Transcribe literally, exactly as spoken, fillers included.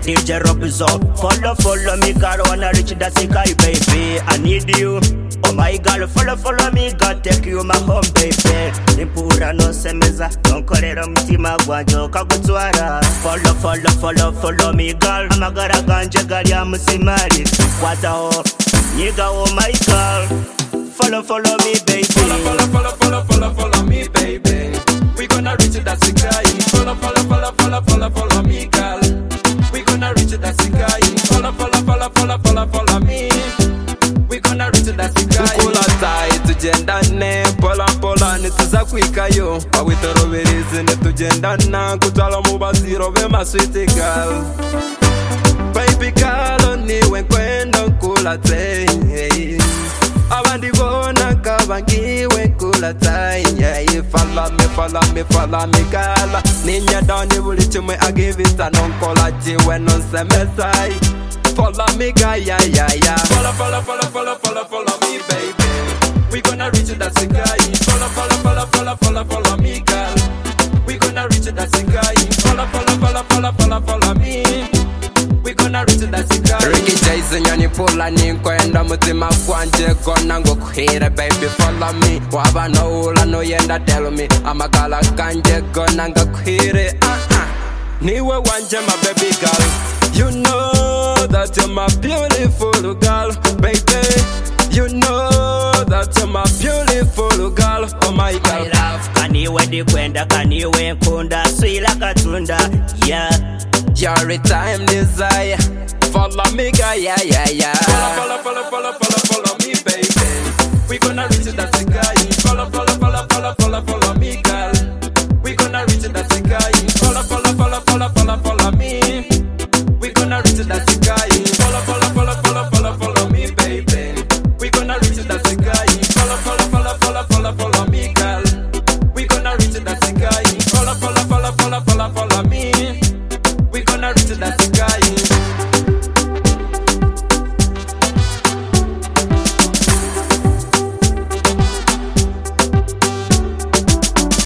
D J Rob is up. Follow, follow me, girl, wanna reach the sky, baby. I need you. Oh my girl, follow, follow me, God, take you my home, baby. Nimpura no semeza, nonkorera mutima gwanjo kagutwara. Follow, follow, follow, follow me, girl. Amagara ganje gali amusimari. Kwataho, nyiga oh my girl. Follow, follow me, baby. Follow, follow, follow, follow, follow, follow me, baby. We gonna reach that sky. Follow, follow, follow, follow, follow, follow me, girl. We gonna reach that sky. Follow, follow, follow, follow, follow, follow me. We gonna reach that sky. Kula tai tugendane, pola pola nituza kwikayo. Awitorobereze netugendana, kutwala mu baziro be my sweet girl. Baby girl, niwe nkwenda kula tai. Abandi bona kabangiwe kula tai. Follow me, follow me, follow me, girl. Ninya doni buli chimwe I give it a non-kola chiwe non se mesai. Follow me, guy, yeah, yeah, yeah. Follow, follow, follow, follow, follow, follow me, baby. We gonna reach that sky. Follow, follow, follow, follow, follow, follow me, girl. We gonna reach that sky. Follow, follow, follow, follow, follow, follow me. We gonna reach that sky. Ricky Jason yani pula ninkwenda mutima kwanje gonna ngokuhira baby follow me. Waba no ula no yenda tell me. Amagala kanje gonna ngokuhire. Ah ah. Niwe wanje my baby girl. You know that you're my beautiful girl, baby. You know that you're my beautiful girl, oh my girl. My love, kaniwe di kwenda, kaniwe nkunda, swila katunda, yeah. You're a time desire. Follow me, guy, yeah, yeah, yeah. Follow, follow, follow, follow, follow, follow me, baby. We gonna reach that sky.